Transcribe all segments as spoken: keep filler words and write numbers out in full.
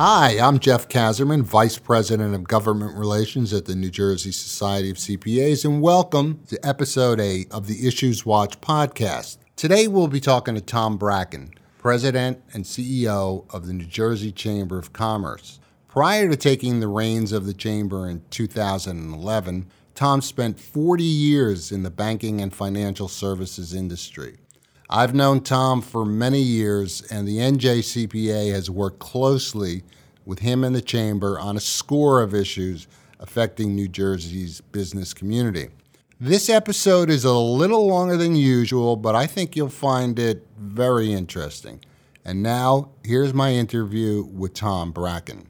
Hi, I'm Jeff Kazerman, Vice President of Government Relations at the New Jersey Society of C P As, and welcome to Episode eight of the Issues Watch podcast. Today we'll be talking to Tom Bracken, President and C E O of the New Jersey Chamber of Commerce. Prior to taking the reins of the Chamber in two thousand eleven, Tom spent forty years in the banking and financial services industry. I've known Tom for many years, and the N J C P A has worked closely with him and the Chamber on a score of issues affecting New Jersey's business community. This episode is a little longer than usual, but I think you'll find it very interesting. And now, here's my interview with Tom Bracken.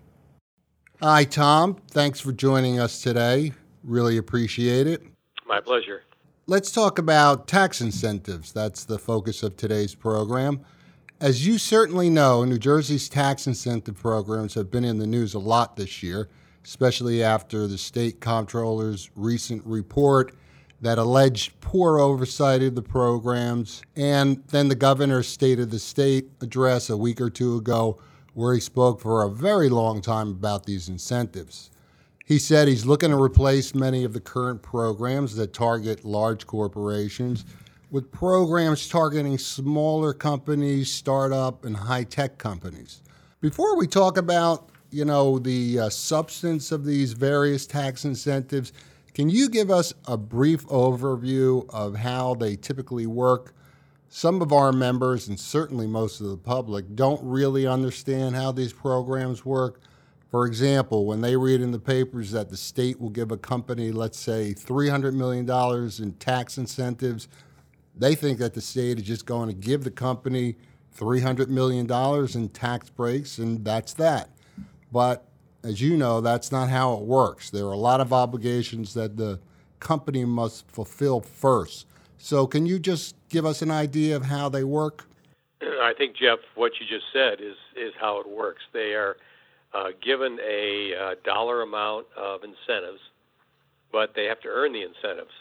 Hi, Tom. Thanks for joining us today. Really appreciate it. My pleasure. Let's talk about tax incentives. That's the focus of today's program. As you certainly know, New Jersey's tax incentive programs have been in the news a lot this year, especially after the state comptroller's recent report that alleged poor oversight of the programs, and then the governor's State of the State address a week or two ago where he spoke for a very long time about these incentives. He said he's looking to replace many of the current programs that target large corporations with programs targeting smaller companies, startup, and high-tech companies. Before we talk about, you know, the uh, substance of these various tax incentives, can you give us a brief overview of how they typically work? Some of our members, and certainly most of the public, don't really understand how these programs work. For example, when they read in the papers that the state will give a company, let's say, three hundred million dollars in tax incentives, they think that the state is just going to give the company three hundred million dollars in tax breaks, and that's that. But as you know, that's not how it works. There are a lot of obligations that the company must fulfill first. So can you just give us an idea of how they work? I think, Jeff, what you just said is, is how it works. They are Uh, given a uh, dollar amount of incentives, but they have to earn the incentives.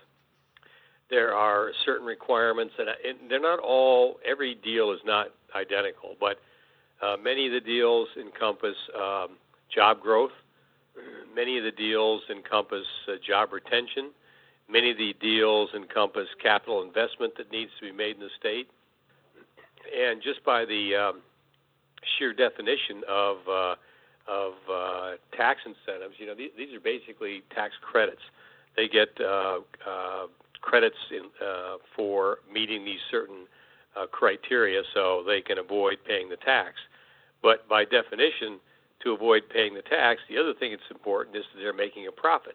There are certain requirements, and, and they're not all, every deal is not identical, but uh, many of the deals encompass um, job growth. Many of the deals encompass uh, job retention. Many of the deals encompass capital investment that needs to be made in the state. And just by the um, sheer definition of uh, of uh, tax incentives, you know, these, these are basically tax credits. They get uh, uh, credits in, uh, for meeting these certain uh, criteria so they can avoid paying the tax. But by definition, to avoid paying the tax, the other thing that's important is that they're making a profit.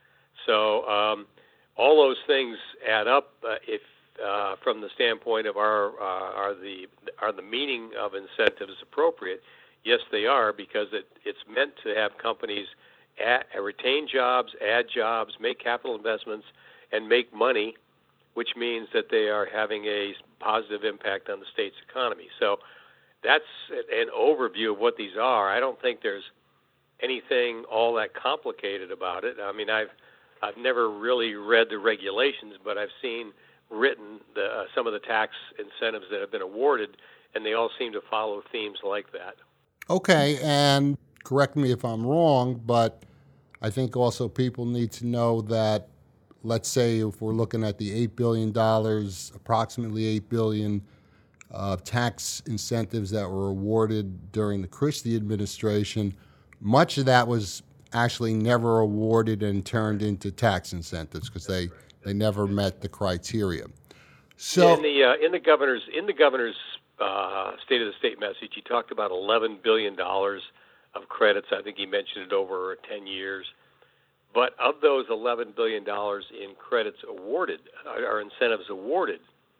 So um, all those things add up uh, if uh, from the standpoint of our uh, are the are the meaning of incentives appropriate. Yes, they are, because it, it's meant to have companies add, retain jobs, add jobs, make capital investments, and make money, which means that they are having a positive impact on the state's economy. So that's an overview of what these are. I don't think there's anything all that complicated about it. I mean, I've I've never really read the regulations, but I've seen written the, uh, some of the tax incentives that have been awarded, and they all seem to follow themes like that. Okay, and correct me if I'm wrong, but I think also people need to know that, let's say if we're looking at the eight billion dollars, approximately eight billion dollars of tax incentives that were awarded during the Christie administration, much of that was actually never awarded and turned into tax incentives because they, they never met the criteria. So in the uh, in the governor's in the governor's Uh, State of the State message, he talked about eleven billion dollars of credits. I think he mentioned it over ten years. But of those eleven billion dollars in credits awarded, or incentives awarded,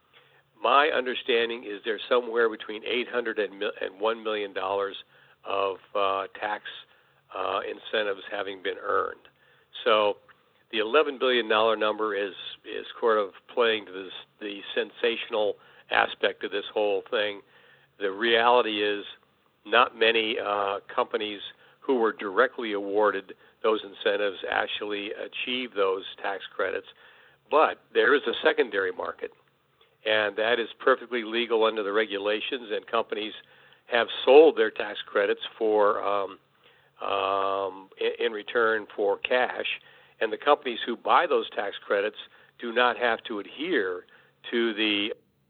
my understanding is there's somewhere between eight hundred and one million dollars of uh, tax uh, incentives having been earned. So the eleven billion dollars number is, is sort of playing to this, the sensational aspect of this whole thing. The reality is not many uh, companies who were directly awarded those incentives actually achieve those tax credits. But there is a secondary market, and that is perfectly legal under the regulations, and companies have sold their tax credits for um, um, in, in return for cash, and the companies who buy those tax credits do not have to adhere to the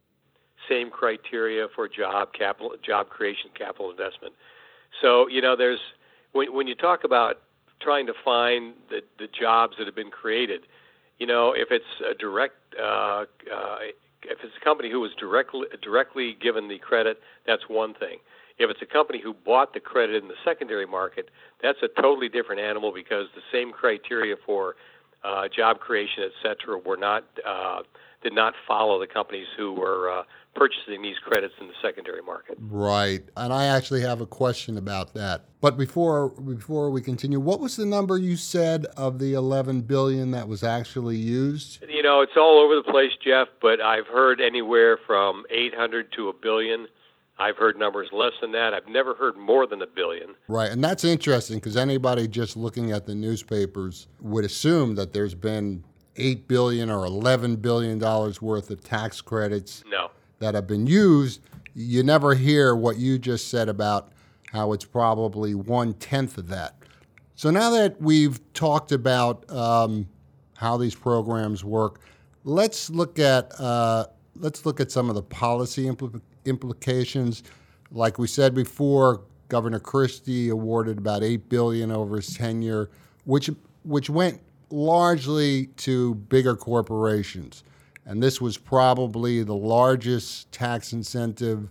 same criteria for job capital, job creation, capital investment. So, you know, there's when when you talk about trying to find the, the jobs that have been created, you know, if it's a direct, uh, uh, if it's a company who was directly directly given the credit, that's one thing. If it's a company who bought the credit in the secondary market, that's a totally different animal because the same criteria for uh, job creation, et cetera, were not uh, did not follow the companies who were uh, purchasing these credits in the secondary market. Right. And I actually have a question about that. But before before we continue, what was the number you said of the eleven billion dollars that was actually used? You know, it's all over the place, Jeff, but I've heard anywhere from eight hundred to a billion. I've heard numbers less than that. I've never heard more than a billion. Right. And that's interesting because anybody just looking at the newspapers would assume that there's been eight billion dollars or eleven billion dollars worth of tax credits No. that have been used. You never hear what you just said about how it's probably one-tenth of that. So now that we've talked about um, how these programs work, let's look at uh, let's look at some of the policy impl- implications. Like we said before, Governor Christie awarded about eight billion dollars over his tenure, which which went largely to bigger corporations. And this was probably the largest tax incentive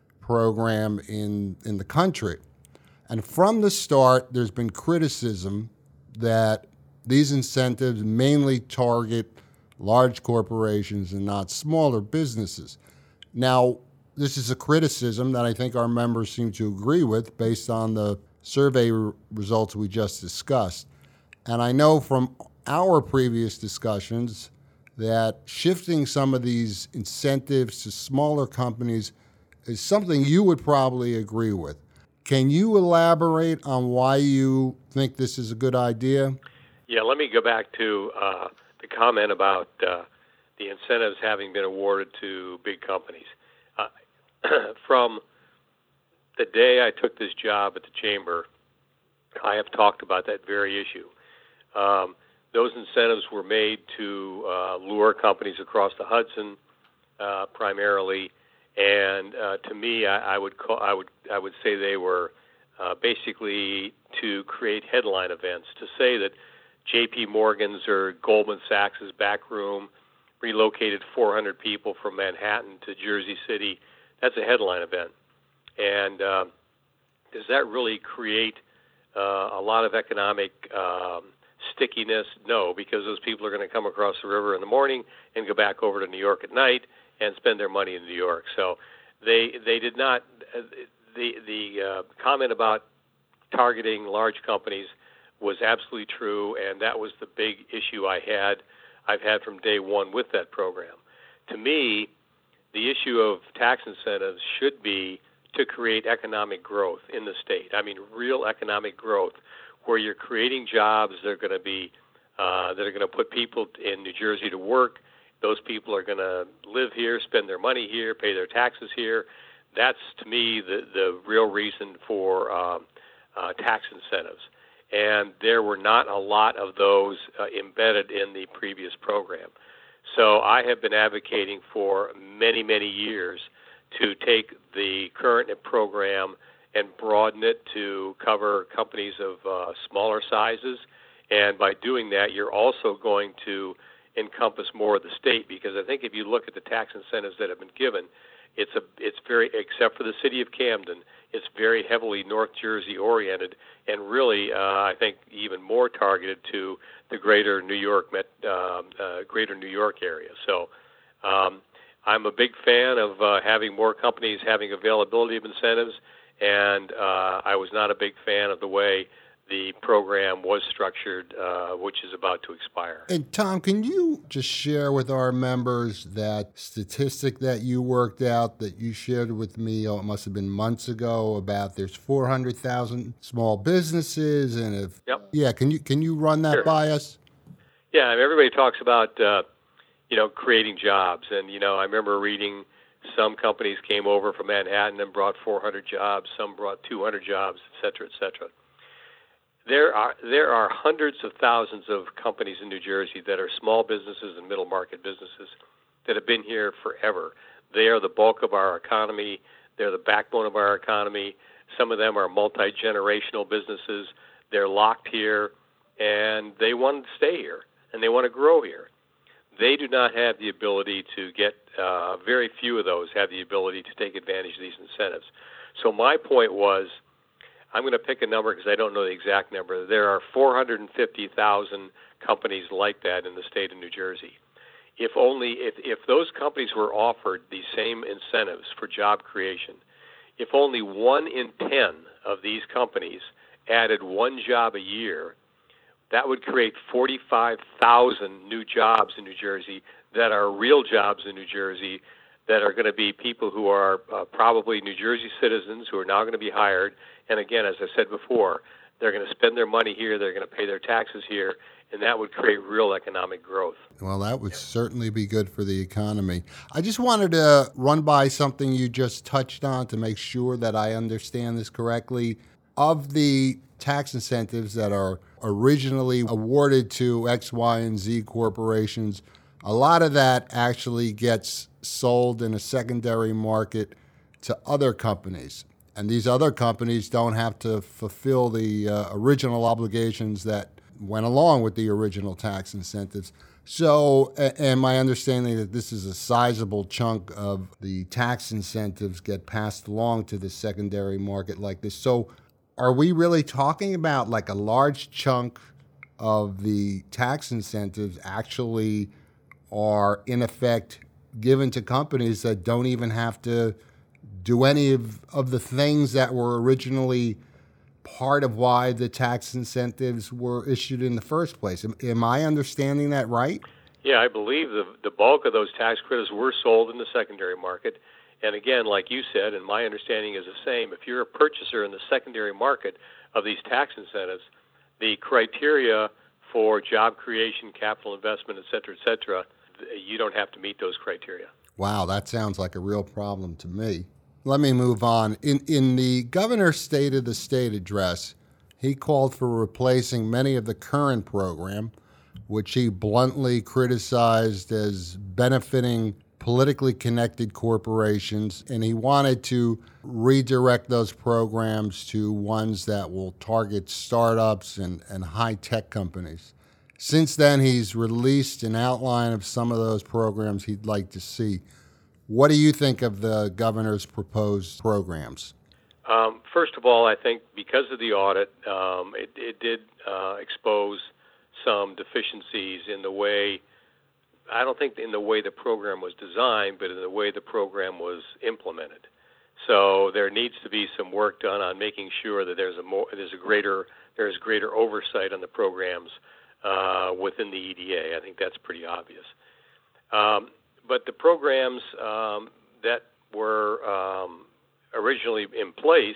program in, in the country. And from the start, there's been criticism that these incentives mainly target large corporations and not smaller businesses. Now, this is a criticism that I think our members seem to agree with based on the survey r- results we just discussed. And I know from our previous discussions that shifting some of these incentives to smaller companies is something you would probably agree with. Can you elaborate on why you think this is a good idea? Yeah, let me go back to uh, the comment about uh, the incentives having been awarded to big companies. Uh, from the day I took this job at the Chamber, I have talked about that very issue. Um, those incentives were made to uh, lure companies across the Hudson, uh, primarily, and uh, to me, I, I would call, I would I would say they were uh, basically to create headline events. To say that J P. Morgan's or Goldman Sachs's back room relocated four hundred people from Manhattan to Jersey City, that's a headline event. And uh, does that really create uh, a lot of economic um, stickiness? No, because those people are going to come across the river in the morning and go back over to New York at night and spend their money in New York. So they they did not. Uh, the the uh, comment about targeting large companies was absolutely true, and that was the big issue I had. I've had from day one with that program. To me, the issue of tax incentives should be to create economic growth in the state. I mean, real economic growth, where you're creating jobs that are going to be uh, that are going to put people in New Jersey to work. Those people are going to live here, spend their money here, pay their taxes here. That's, to me, the the real reason for um, uh, tax incentives. And there were not a lot of those uh, embedded in the previous program. So I have been advocating for many, many years to take the current program and broaden it to cover companies of uh, smaller sizes. And by doing that, you're also going to encompass more of the state, because I think if you look at the tax incentives that have been given, it's a it's very, except for the city of Camden, it's very heavily North Jersey oriented, and really, uh, I think, even more targeted to the greater New York, met, um, uh, greater New York area. So, um, I'm a big fan of uh, having more companies having availability of incentives, and uh, I was not a big fan of the way the program was structured, uh, which is about to expire. And Tom, can you just share with our members that statistic that you worked out that you shared with me, oh, it must have been months ago, about there's four hundred thousand small businesses, and if yep. yeah, can you can you run that sure. by us? Yeah, I mean, everybody talks about uh, you know creating jobs, and you know I remember reading some companies came over from Manhattan and brought four hundred jobs, some brought two hundred jobs, et cetera, et cetera. There are there are hundreds of thousands of companies in New Jersey that are small businesses and middle market businesses that have been here forever. They are the bulk of our economy. They're the backbone of our economy. Some of them are multi-generational businesses. They're locked here, and they want to stay here, and they want to grow here. They do not have the ability to get, uh, very few of those have the ability to take advantage of these incentives. So my point was, I'm going to pick a number because I don't know the exact number. There are four hundred fifty thousand companies like that in the state of New Jersey. If only if, if those companies were offered these same incentives for job creation, if only one in ten of these companies added one job a year, that would create forty-five thousand new jobs in New Jersey that are real jobs in New Jersey, that are going to be people who are uh, probably New Jersey citizens who are now going to be hired. And again, as I said before, they're going to spend their money here, they're going to pay their taxes here, and that would create real economic growth. Well, that would certainly be good for the economy. I just wanted to run by something you just touched on to make sure that I understand this correctly. Of the tax incentives that are originally awarded to X, Y, and Z corporations, a lot of that actually gets sold in a secondary market to other companies. And these other companies don't have to fulfill the uh, original obligations that went along with the original tax incentives. So, and my understanding that this is a sizable chunk of the tax incentives get passed along to the secondary market like this. So are we really talking about like a large chunk of the tax incentives actually are in effect given to companies that don't even have to do any of, of the things that were originally part of why the tax incentives were issued in the first place? Am, am I understanding that right? Yeah, I believe the the bulk of those tax credits were sold in the secondary market. And again, like you said, and my understanding is the same, if you're a purchaser in the secondary market of these tax incentives, the criteria for job creation, capital investment, et cetera, et cetera, you don't have to meet those criteria. Wow, that sounds like a real problem to me. Let me move on. In in the governor's State of the State address, he called for replacing many of the current program, which he bluntly criticized as benefiting politically connected corporations, and he wanted to redirect those programs to ones that will target startups and, and high-tech companies. Since then, he's released an outline of some of those programs he'd like to see. What do you think of the governor's proposed programs? Um, first of all, I think because of the audit, um, it, it did uh, expose some deficiencies in the way, I don't think in the way the program was designed, but in the way the program was implemented. So there needs to be some work done on making sure that there's a more, there's a greater, there's greater oversight on the programs uh, within the E D A. I think that's pretty obvious. Um, But the programs um, that were um, originally in place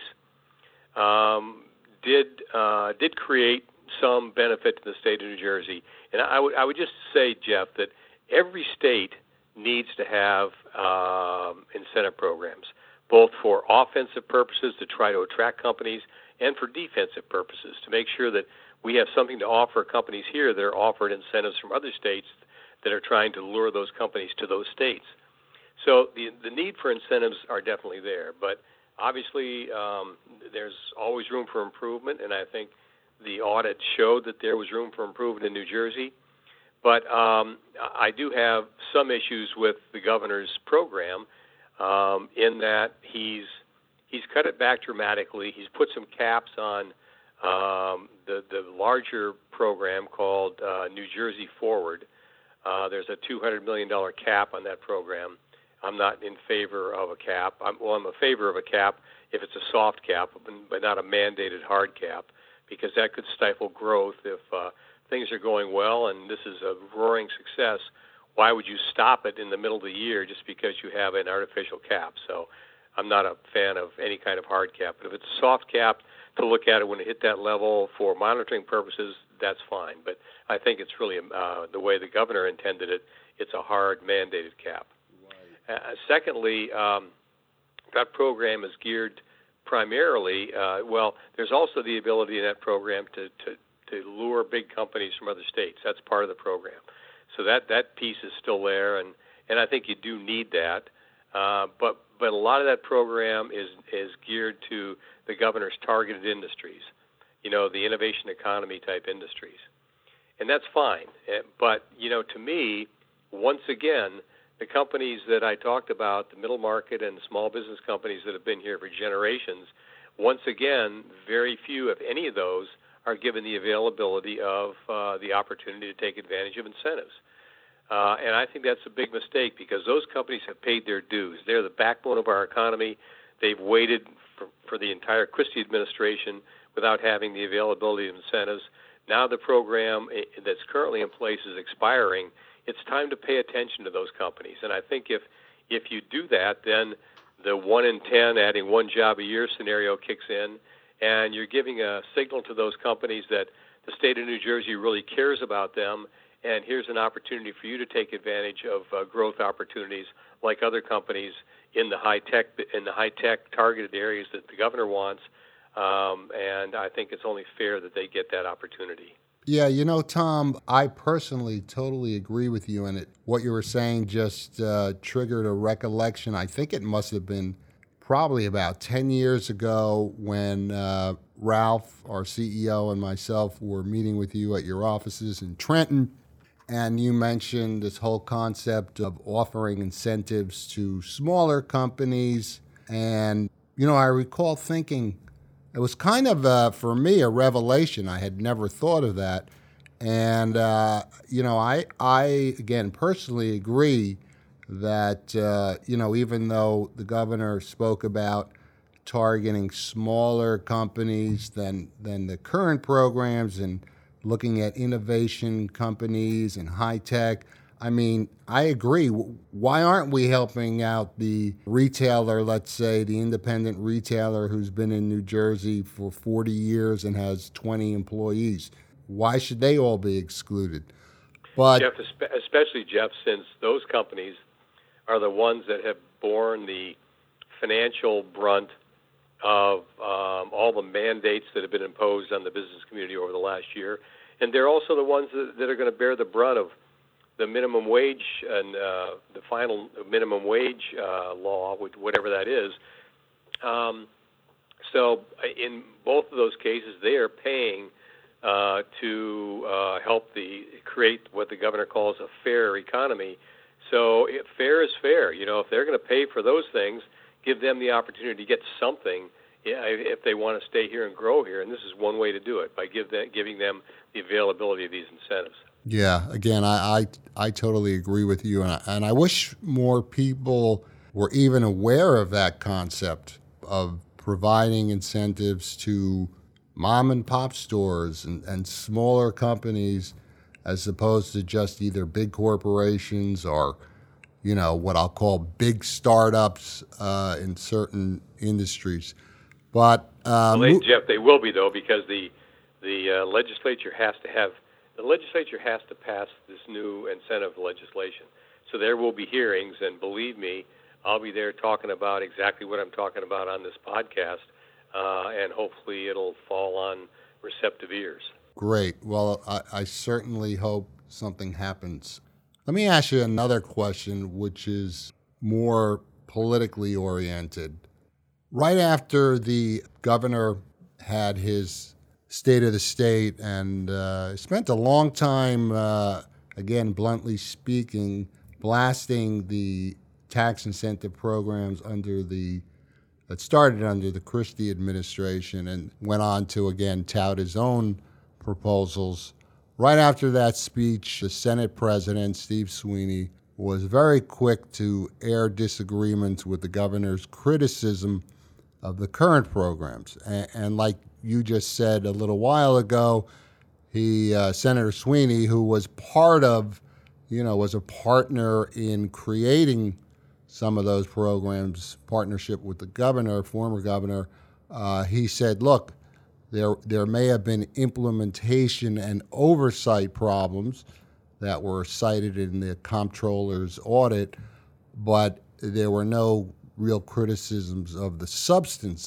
um, did uh, did create some benefit to the state of New Jersey. And I would I would just say, Jeff, that every state needs to have um, incentive programs, both for offensive purposes to try to attract companies and for defensive purposes to make sure that we have something to offer companies here that are offered incentives from other states that are trying to lure those companies to those states. So the the need for incentives are definitely there, but obviously um, there's always room for improvement, and I think the audit showed that there was room for improvement in New Jersey. But um, I do have some issues with the governor's program um, in that he's he's cut it back dramatically. He's put some caps on um, the the larger program called uh, New Jersey Forward. Uh, there's a two hundred million dollars cap on that program. I'm not in favor of a cap. I'm, well, I'm in favor of a cap if it's a soft cap, but not a mandated hard cap, because that could stifle growth. If uh, things are going well and this is a roaring success, why would you stop it in the middle of the year just because you have an artificial cap? So I'm not a fan of any kind of hard cap. But if it's a soft cap, to look at it when it hit that level for monitoring purposes, that's fine. But I think it's really uh, the way the governor intended it. It's a hard mandated cap. Right. Uh, secondly, um, that program is geared primarily, uh, well, there's also the ability in that program to, to, to lure big companies from other states. That's part of the program. So that, that piece is still there, and, and I think you do need that. Uh, but but a lot of that program is is geared to the governor's targeted industries, you know, the innovation economy type industries. And that's fine. But, you know, to me, once again, the companies that I talked about, the middle market and small business companies that have been here for generations, once again, very few, if any of those, are given the availability of uh, the opportunity to take advantage of incentives. Uh, and I think that's a big mistake because those companies have paid their dues. They're the backbone of our economy. They've waited for, for the entire Christie administration without having the availability of incentives. Now the program that's currently in place is expiring. It's time to pay attention to those companies. And I think if if you do that, then the one in ten adding one job a year scenario kicks in, and you're giving a signal to those companies that the state of New Jersey really cares about them, and here's an opportunity for you to take advantage of uh, growth opportunities like other companies in the high tech in the high tech targeted areas that the governor wants. Um, and I think it's only fair that they get that opportunity. Yeah, you know, Tom, I personally totally agree with you in it. What you were saying just uh, triggered a recollection. I think it must have been probably about ten years ago when uh, Ralph, our C E O, and myself were meeting with you at your offices in Trenton. And you mentioned this whole concept of offering incentives to smaller companies. And, you know, I recall thinking, it was kind of, uh, for me, a revelation. I had never thought of that. And, uh, you know, I, I, again, personally agree that, uh, you know, even though the governor spoke about targeting smaller companies than, than the current programs and looking at innovation companies and high tech, I mean, I agree. Why aren't we helping out the retailer, let's say, the independent retailer who's been in New Jersey for forty years and has twenty employees? Why should they all be excluded? But Jeff, especially, Jeff, since those companies are the ones that have borne the financial brunt of um, all the mandates that have been imposed on the business community over the last year. And they're also the ones that, that are going to bear the brunt of the minimum wage and uh, the final minimum wage uh, law, whatever that is. Um, so in both of those cases, they are paying uh, to uh, help the create what the governor calls a fair economy. So it, fair is fair. You know, if they're going to pay for those things, give them the opportunity to get something if they want to stay here and grow here. And this is one way to do it, by give them, giving them the availability of these incentives. Yeah, again, I, I, I totally agree with you, and I, and I wish more people were even aware of that concept of providing incentives to mom and pop stores and, and smaller companies as opposed to just either big corporations or, you know, what I'll call big startups uh, in certain industries. But um, well, they, Jeff, they will be, though, because the the uh, legislature has to have the legislature has to pass this new incentive legislation. So there will be hearings, and believe me, I'll be there talking about exactly what I'm talking about on this podcast, uh, and hopefully it'll fall on receptive ears. Great. Well, I, I certainly hope something happens. Let me ask you another question, which is more politically oriented. Right after the governor had his State of the State and uh, spent a long time, uh, again, bluntly speaking, blasting the tax incentive programs under the that started under the Christie administration and went on to, again, tout his own proposals. Right after that speech, the Senate President, Steve Sweeney, was very quick to air disagreements with the governor's criticism of the current programs. And, and like you just said a little while ago, he, uh, Senator Sweeney, who was part of, you know, was a partner in creating some of those programs, partnership with the governor, former governor, uh, he said, look, there there may have been implementation and oversight problems that were cited in the comptroller's audit, but there were no real criticisms of the substance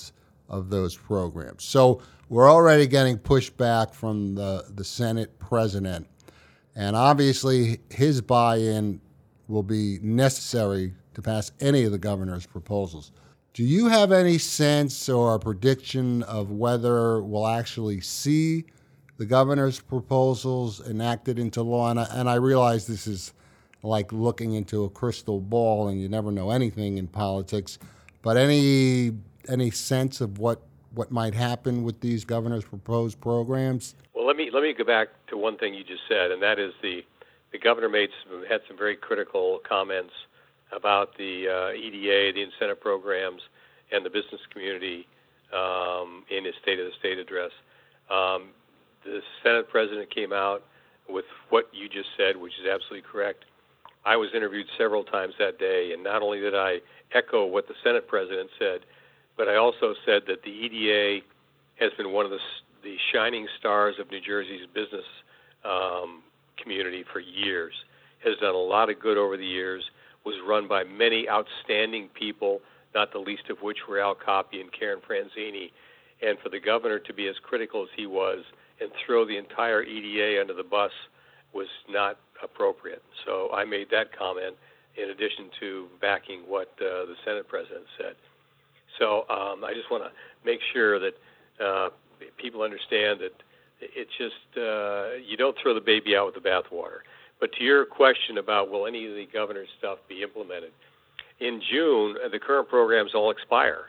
of those programs. So we're already getting pushback from the, the Senate president. And obviously, his buy-in will be necessary to pass any of the governor's proposals. Do you have any sense or a prediction of whether we'll actually see the governor's proposals enacted into law? And I, and I realize this is like looking into a crystal ball, and you never know anything in politics. But any any sense of what, what might happen with these governor's proposed programs? Well, let me let me go back to one thing you just said, and that is the the governor made some, had some very critical comments about the uh, E D A, the incentive programs, and the business community um, in his State of the State address. Um, the Senate president came out with what you just said, which is absolutely correct. I was interviewed several times that day, and not only did I echo what the Senate president said, but I also said that the E D A has been one of the, the shining stars of New Jersey's business um, community for years, has done a lot of good over the years, was run by many outstanding people, not the least of which were Al Coppi and Karen Franzini. And for the governor to be as critical as he was and throw the entire E D A under the bus was not appropriate. So I made that comment in addition to backing what uh, the Senate president said. So um, I just want to make sure that uh, people understand that it's just, uh, you don't throw the baby out with the bathwater. But to your question about will any of the governor's stuff be implemented, in June, the current programs all expire.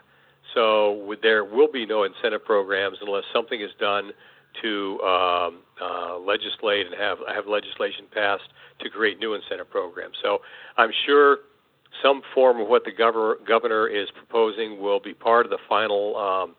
So there will be no incentive programs unless something is done to um, uh, legislate and have, have legislation passed to create new incentive programs. So I'm sure some form of what the governor, governor is proposing will be part of the final um,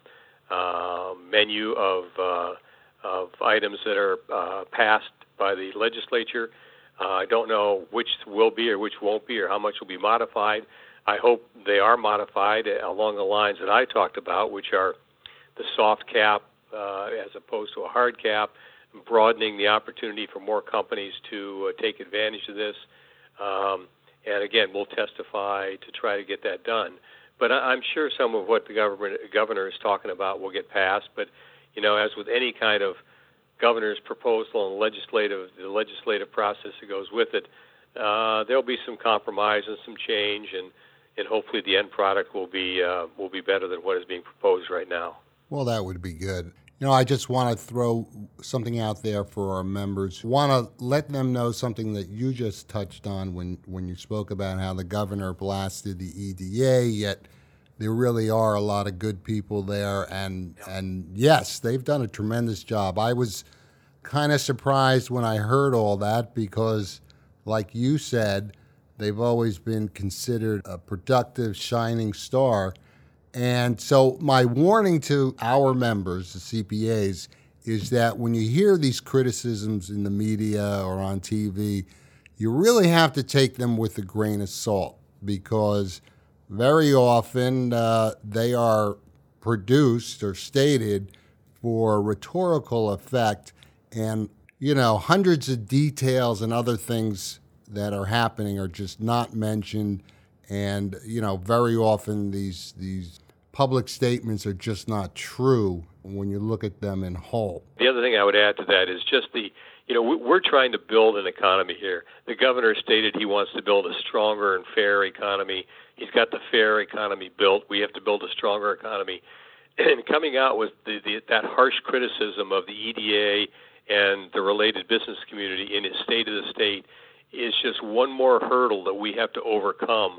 uh, menu of, uh, of items that are uh, passed by the legislature. Uh, I don't know which will be or which won't be or how much will be modified. I hope they are modified along the lines that I talked about, which are the soft cap uh, as opposed to a hard cap, broadening the opportunity for more companies to uh, take advantage of this. Um, and again, we'll testify to try to get that done. But I, I'm sure some of what the government, governor is talking about will get passed. But, you know, as with any kind of governor's proposal and legislative, the legislative process that goes with it, uh, there'll be some compromise and some change, and, and hopefully the end product will be uh, will be better than what is being proposed right now. Well, that would be good. You know, I just want to throw something out there for our members. Want to let them know something that you just touched on when, when you spoke about how the governor blasted the E D A, yet there really are a lot of good people there. And, yep. and yes, they've done a tremendous job. I was kind of surprised when I heard all that because, like you said, they've always been considered a productive, shining star. And so my warning to our members, the C P As, is that when you hear these criticisms in the media or on T V, you really have to take them with a grain of salt because very often uh, they are produced or stated for rhetorical effect, and, you know, hundreds of details and other things that are happening are just not mentioned. And, you know, very often these these public statements are just not true when you look at them in whole. The other thing I would add to that is just the, you know, we're trying to build an economy here. The governor stated he wants to build a stronger and fair economy. He's got the fair economy built. We have to build a stronger economy. And coming out with the, the, that harsh criticism of the E D A and the related business community in his State of the State is just one more hurdle that we have to overcome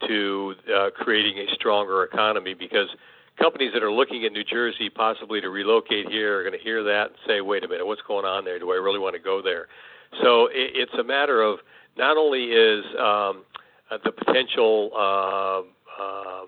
to uh, creating a stronger economy, because companies that are looking at New Jersey possibly to relocate here are going to hear that and say, wait a minute, what's going on there? Do I really want to go there? So it, it's a matter of not only is um, uh, the potential uh, uh,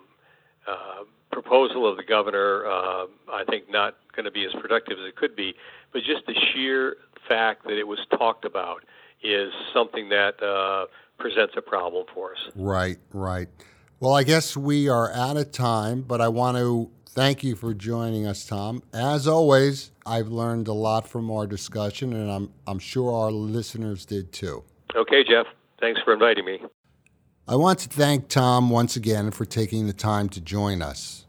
uh, proposal of the governor, uh, I think, not going to be as productive as it could be, but just the sheer fact that it was talked about is something that uh, presents a problem for us. Right, right. Well, I guess we are out of time, but I want to thank you for joining us, Tom. As always, I've learned a lot from our discussion, and I'm I'm sure our listeners did too. Okay, Jeff. Thanks for inviting me. I want to thank Tom once again for taking the time to join us.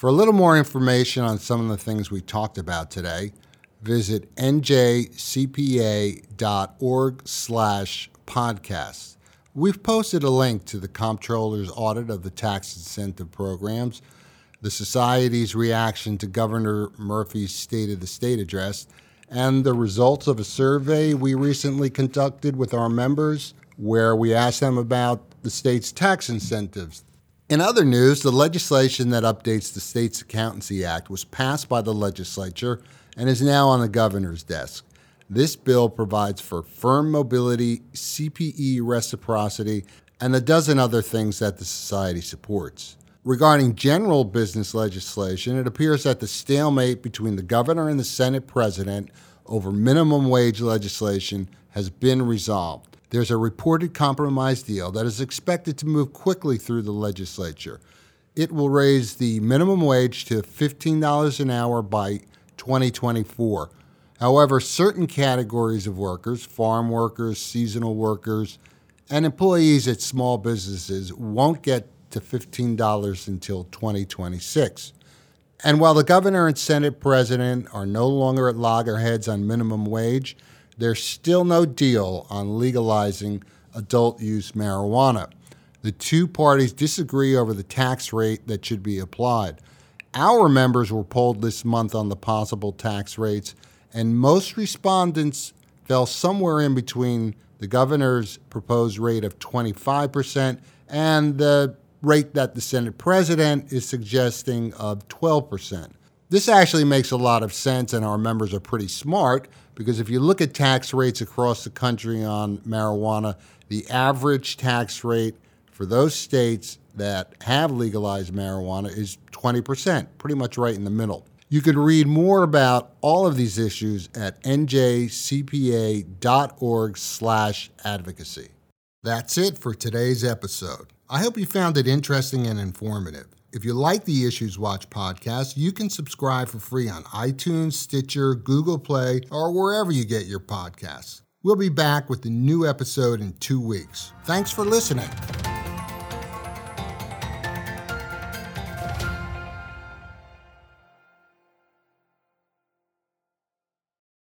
For a little more information on some of the things we talked about today, visit n j c p a dot org slash podcast. We've posted a link to the Comptroller's audit of the tax incentive programs, the Society's reaction to Governor Murphy's State of the State address, and the results of a survey we recently conducted with our members where we asked them about the state's tax incentives. In other news, the legislation that updates the State's Accountancy Act was passed by the legislature and is now on the governor's desk. This bill provides for firm mobility, C P E reciprocity, and a dozen other things that the Society supports. Regarding general business legislation, it appears that the stalemate between the governor and the Senate president over minimum wage legislation has been resolved. There's a reported compromise deal that is expected to move quickly through the legislature. It will raise the minimum wage to fifteen dollars an hour by twenty twenty-four. However, certain categories of workers, farm workers, seasonal workers, and employees at small businesses won't get to fifteen dollars until twenty twenty-six. And while the governor and Senate president are no longer at loggerheads on minimum wage, there's still no deal on legalizing adult-use marijuana. The two parties disagree over the tax rate that should be applied. Our members were polled this month on the possible tax rates, and most respondents fell somewhere in between the governor's proposed rate of twenty-five percent and the rate that the Senate president is suggesting of twelve percent. This actually makes a lot of sense, and our members are pretty smart, because if you look at tax rates across the country on marijuana, the average tax rate for those states that have legalized marijuana is twenty percent, pretty much right in the middle. You can read more about all of these issues at n j c p a dot org slash advocacy. That's it for today's episode. I hope you found it interesting and informative. If you like the Issues Watch podcast, you can subscribe for free on iTunes, Stitcher, Google Play, or wherever you get your podcasts. We'll be back with a new episode in two weeks. Thanks for listening.